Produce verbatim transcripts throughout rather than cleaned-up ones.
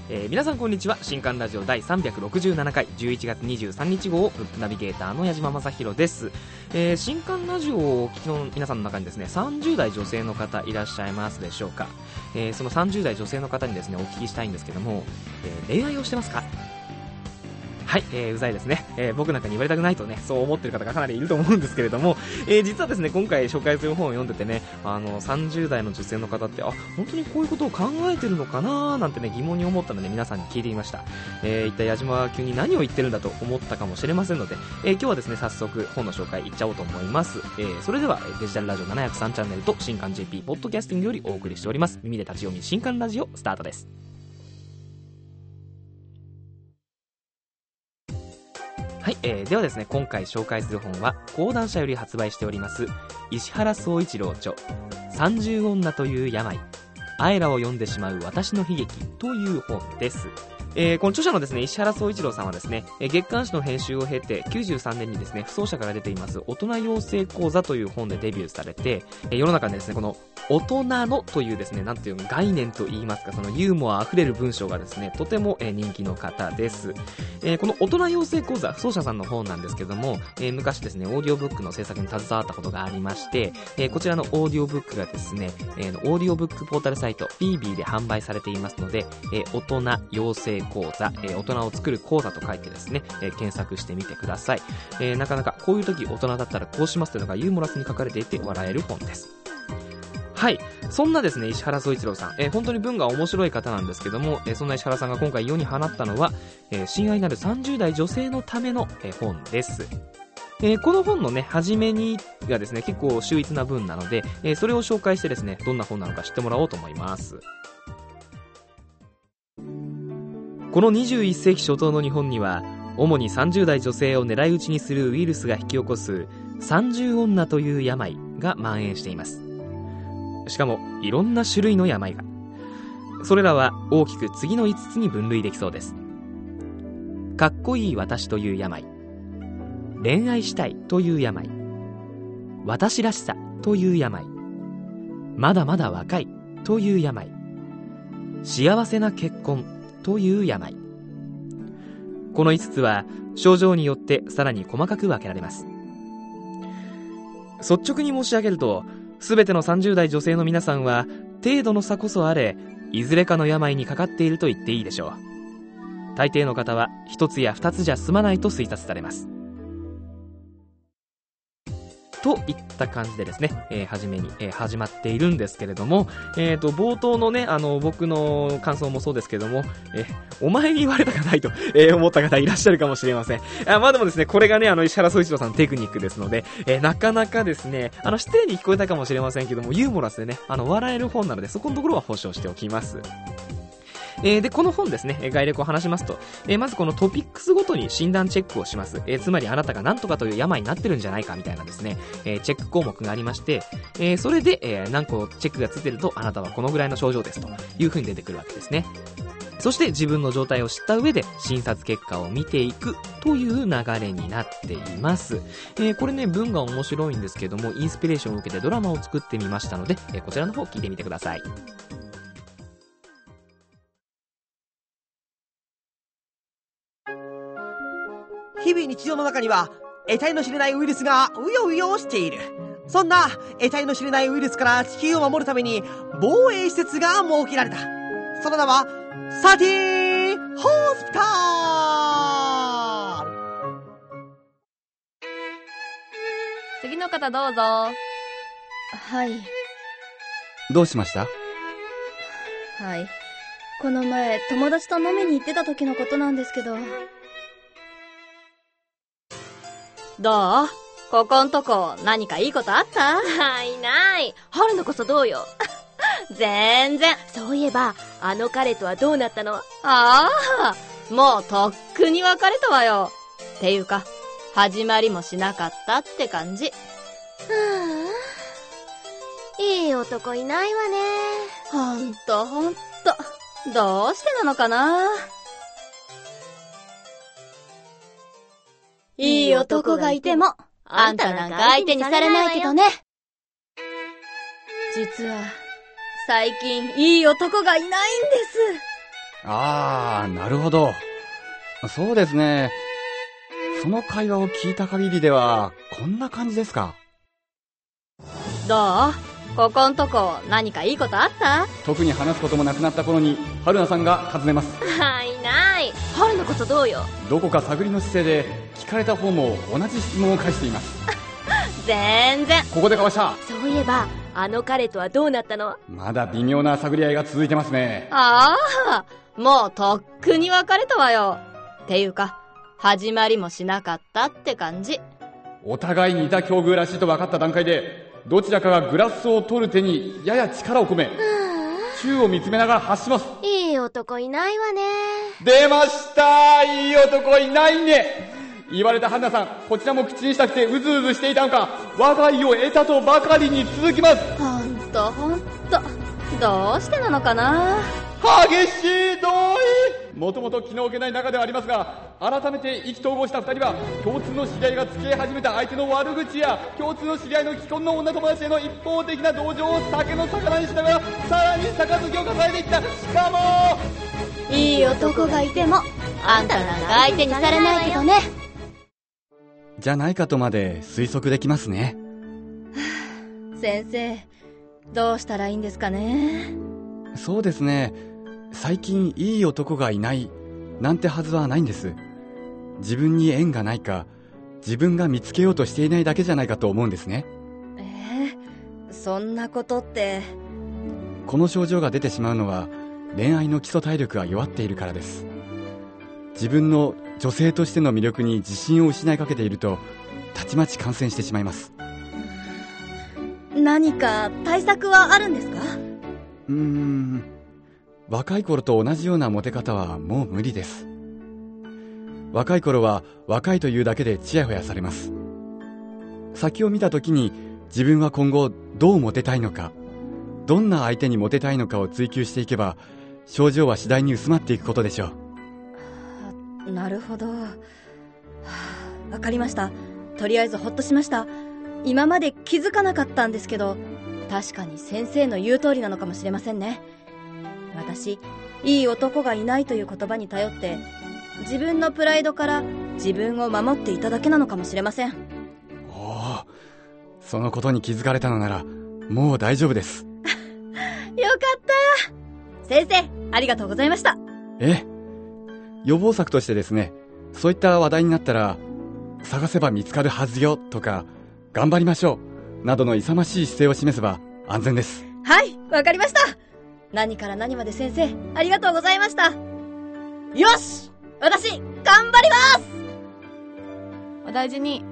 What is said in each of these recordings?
えー、皆さんこんにちは。新刊ラジオ第さんびゃくろくじゅうななかいじゅういちがつにじゅうさんにち号ブックナビゲーターの矢島正宏です。えー、新刊ラジオをお聞きの皆さんの中にですね、さんじゅうだい女性の方いらっしゃいますでしょうか。えー、そのさんじゅうだい女性の方にですねお聞きしたいんですけども、えー、恋愛をしてますか？はい、えー、うざいですね、えー、僕なんかに言われたくないとね、そう思ってる方がかなりいると思うんですけれども、えー、実はですね、今回紹介する本を読んでてね、あのさんじゅうだいの女性の方って、あ、本当にこういうことを考えてるのかなーなんてね、疑問に思ったので皆さんに聞いてみました。えー、一体矢島は急に何を言ってるんだと思ったかもしれませんので、えー、今日はですね、早速本の紹介いっちゃおうと思います。えー、それではデジタルラジオななひゃくさんチャンネルと新刊 ジェーピー ポッドキャスティングよりお送りしております耳で立ち読み新刊ラジオスタートです。はい、えー、ではですね、今回紹介する本は講談社より発売しております石原宗一郎著さんじゅう女という病、アエラを読んでしまう私の悲劇という本です。えー、この著者のですね石原宗一郎さんはですね、えー、月刊誌の編集を経てきゅうじゅうさんねんにですね、不走者から出ています大人養成講座という本でデビューされて、えー、世の中にですねこの大人のというですね、なんていう概念といいますか、そのユーモアあふれる文章がですねとても、えー、人気の方です。えー、この大人養成講座、不走者さんの本なんですけども、えー、昔ですねオーディオブックの制作に携わったことがありまして、えー、こちらのオーディオブックがですね、えー、オーディオブックポータルサイトフィービーで販売されていますので、えー、大人養成講座、えー、大人を作る講座と書いてですね、えー、検索してみてください。えー、なかなかこういう時大人だったらこうしますというのがユーモラスに書かれていて笑える本です。はい、そんなですね石原宗一郎さん、えー、本当に文が面白い方なんですけども、えー、そんな石原さんが今回世に放ったのは、えー、親愛なるさんじゅうだい女性のための、えー、本です。えー、この本のね初めにがですね結構秀逸な文なので、えー、それを紹介してですねどんな本なのか知ってもらおうと思います。このにじゅういっせいき初頭の日本には主にさんじゅうだい女性を狙い撃ちにするウイルスが引き起こすさんじゅう女という病が蔓延しています。しかもいろんな種類の病が、それらは大きく次のいつつに分類できそうです。かっこいい私という病、恋愛したいという病、私らしさという病、まだまだ若いという病、幸せな結婚という病。このいつつは症状によってさらに細かく分けられます。率直に申し上げると、すべてのさんじゅうだい女性の皆さんは程度の差こそあれいずれかの病にかかっていると言っていいでしょう。大抵の方は一つや二つじゃ済まないと推察されます。といった感じでですね、えー、初めに、えー、始まっているんですけれども、えーと、冒頭のね、あの、僕の感想もそうですけども、えー、お前に言われたかないと、えー、思った方いらっしゃるかもしれません。あ、まあでもですね、これがね、あの、石原宗一郎さんのテクニックですので、えー、なかなかですね、あの、失礼に聞こえたかもしれませんけども、ユーモラスでね、あの、笑える本なので、そこのところは保証しておきます。えー、でこの本ですね、えー、概略を話しますと、えー、まずこのトピックスごとに診断チェックをします。えー、つまりあなたが何とかという病になってるんじゃないかみたいなですね、えー、チェック項目がありまして、えー、それで、えー、何個チェックがついてるとあなたはこのぐらいの症状ですという風に出てくるわけですね。そして自分の状態を知った上で診察結果を見ていくという流れになっています。えー、これね文が面白いんですけども、インスピレーションを受けてドラマを作ってみましたので、えー、こちらの方聞いてみてください。 日々日常の中には得体の知れないウイルスがうようよしている。そんな得体の知れないウイルスから地球を守るために防衛施設が設けられた。その名はサティホスピタール。 次の方どうぞ。 はい。 どうしました？ はい。この前友達と飲みに行ってた時のことなんですけど。 どう？ここんとこ何かいいことあった？ ないない。春のこそどうよ。 全然。 そういえばあの彼とはどうなったの？ ああ、もうとっくに別れたわよ。っていうか始まりもしなかったって感じ。 うん、いい男いないわね。 ほんとほんと、どうしてなのかな。いい男がいてもあんたなんか相手にされないけどね。実は最近いい男がいないんであー、なるほど。そうですね。その会話を聞いた限りではこんな感じですか。 どう？ここんとこ何かいいことあった？ 特に話すこともなくなった頃に春菜さんが尋ねます。 はいない。春のこそどうよ。 どこか探りの姿勢で聞かれた方も同じ質問を返しています。 全然。 ここでかわした。 そういえばあの彼とはどうなったの？ まだ微妙な探り合いが続いてますね。 ああ、もうとっくに別れたわよ。っていうか始まりもしなかったって感じ。 お互い似た境遇らしいと分かった段階でどちらかがグラスを取る手にやや力を込め宙を見つめながら発します。 いい男いないわね。 出ました、いい男いないね。言われた春菜さん、こちらも口にしたくてうずうずしていたのか、我が意を得たとばかりに続きます。 ほんとほんと、どうしてなのかな。 激しい同意。もともと気の置けない仲ではありますが、改めて意気投合した二人は共通の知り合いが付き合い始めた相手の悪口や共通の知り合いの既婚の女友達への一方的な同情を酒の魚にしながらさらに杯を重ねていった。しかもいい男がいてもあんたなんか相手にされないけどね。 じゃないかとまで推測できますね。 先生、どうしたらいいんですかね。 そうですね、最近いい男がいないなんてはずはないんです。自分に縁がないか、自分が見つけようとしていないだけじゃないかと思うんですね。 えー、そんなことって。 この症状が出てしまうのは恋愛の基礎体力が弱っているからです。自分の女性としての魅力に自信を失いかけているとたちまち感染してしまいます。 何か対策はあるんですか？ うーん若い頃と同じようなモテ方はもう無理です。若い頃は若いというだけでチヤホヤされます。先を見た時に自分は今後どうモテたいのか、どんな相手にモテたいのかを追求していけば症状は次第に薄まっていくことでしょう。なるほど。わかりました。とりあえずほっとしました。今まで気づかなかったんですけど、確かに先生の言う通りなのかもしれませんね。私、いい男がいないという言葉に頼って自分のプライドから自分を守っていただけなのかもしれません。 おお、そのことに気づかれたのならもう大丈夫です。 よかった。先生、ありがとうございました。 ええ、予防策としてですね、そういった話題になったら探せば見つかるはずよとか頑張りましょうなどの勇ましい姿勢を示せば安全です。 はい、わかりました。何から何まで先生ありがとうございました。よし、私頑張ります。 お大事に。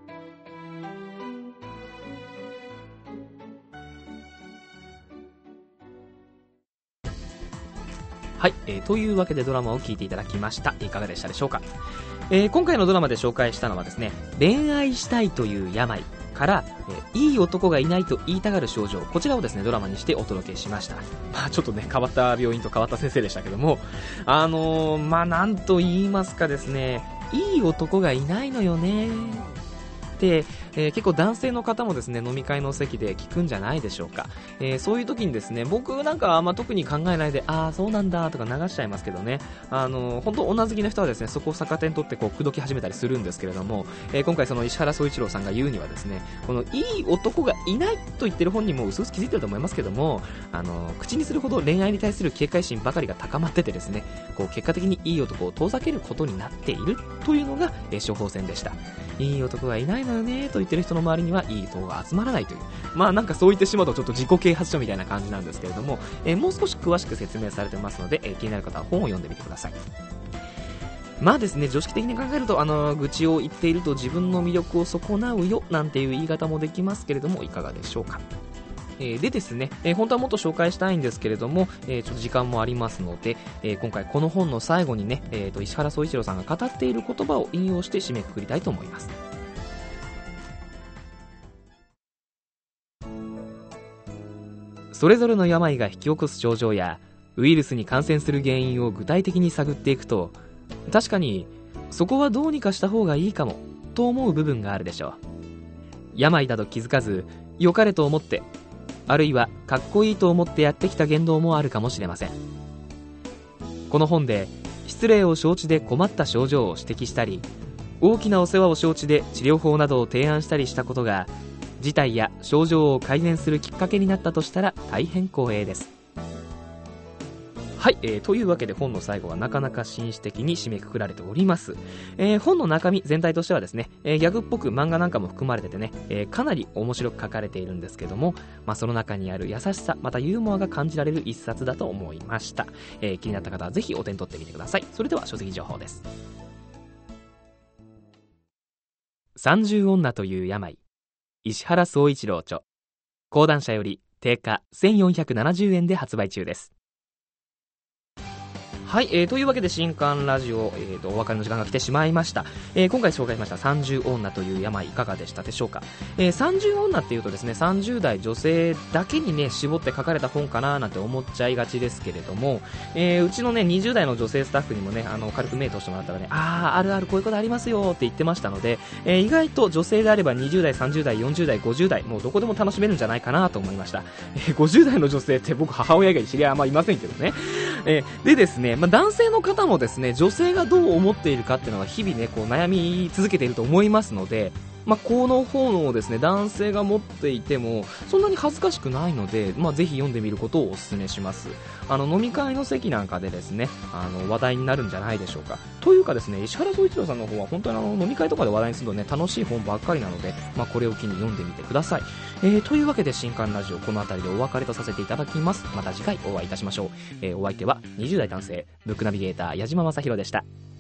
はい、えー、というわけでドラマを聞いていただきました。いかがでしたでしょうか。えー、今回のドラマで紹介したのはですね、恋愛したいという病から、えー、いい男がいないと言いたがる症状、こちらをですねドラマにしてお届けしました。まあちょっとね変わった病院と変わった先生でしたけども、あのー、まあなんと言いますかですね、いい男がいないのよねで、えー、結構男性の方もですね飲み会の席で聞くんじゃないでしょうか。えー、そういう時にですね、僕なんかあんま特に考えないで、ああそうなんだとか流しちゃいますけどね、あのー、本当女好きの人はですねそこを逆手に取ってこう口説き始めたりするんですけれども、えー、今回その石原宗一郎さんが言うにはですね、このいい男がいないと言ってる本人も薄々気づいてると思いますけども、あのー、口にするほど恋愛に対する警戒心ばかりが高まっててですね、こう結果的にいい男を遠ざけることになっているというのが、えー、処方箋でした。いい男がいないのよねと言ってる人の周りにはいい人が集まらないという、まあなんかそう言ってしまうとちょっと自己啓発書みたいな感じなんですけれども、えー、もう少し詳しく説明されてますので、えー、気になる方は本を読んでみてください。まあですね、常識的に考えると、あの愚痴を言っていると自分の魅力を損なうよなんていう言い方もできますけれども、いかがでしょうか。えー、でですね、えー、本当はもっと紹介したいんですけれども、えー、ちょっと時間もありますので、えー、今回この本の最後にね、えー、と石原宗一郎さんが語っている言葉を引用して締めくくりたいと思います。それぞれの病が引き起こす症状やウイルスに感染する原因を具体的に探っていくと、確かにそこはどうにかした方がいいかもと思う部分があるでしょう。病だと気づかず良かれと思って、あるいはかっこいいと思ってやってきた言動もあるかもしれません。 この本で失礼を承知で困った症状を指摘したり、大きなお世話を承知で治療法などを提案したりしたことが事態や症状を改善するきっかけになったとしたら大変光栄です。はい、えー、というわけで本の最後はなかなか紳士的に締めくくられております。えー、本の中身全体としてはですね、えー、ギャグっぽく漫画なんかも含まれててね、えー、かなり面白く書かれているんですけども、まあ、その中にある優しさ、またユーモアが感じられる一冊だと思いました。えー、気になった方はぜひお手に取ってみてください。それでは書籍情報です。三十女という病、石原宗一郎著、講談社より定価せんよんひゃくななじゅうえんで発売中です。はい、えー、というわけで新刊ラジオ、えー、とお別れの時間が来てしまいました。えー、今回紹介しました三十女という病いかがでしたでしょうか。えー、三十女っていうとですね、さんじゅう代女性だけにね絞って書かれた本かななんて思っちゃいがちですけれども、えー、うちのねにじゅう代の女性スタッフにもねあの軽く目通してもらったらね、あーあるあるこういうことありますよって言ってましたので、えー、意外と女性であればにじゅう代さんじゅう代よんじゅう代ごじゅう代もうどこでも楽しめるんじゃないかなと思いました。えー、ごじゅう代の女性って僕母親以外知り合いあんまいませんけどね。えー、でですね、まあ、男性の方もですね、女性がどう思っているかっていうのは日々ねこう悩み続けていると思いますので、まあ、この本をですね男性が持っていてもそんなに恥ずかしくないので、まあ、ぜひ読んでみることをお勧めします。あの飲み会の席なんかでですねあの話題になるんじゃないでしょうか。というかですね、石原宗一郎さんの方は本当にあの飲み会とかで話題にするとね楽しい本ばっかりなので、まあ、これを機に読んでみてください。えー、というわけで新刊ラジオこの辺りでお別れとさせていただきます。また次回お会いいたしましょう。えー、お相手はにじゅう代男性ブックナビゲーター矢島正宏でした。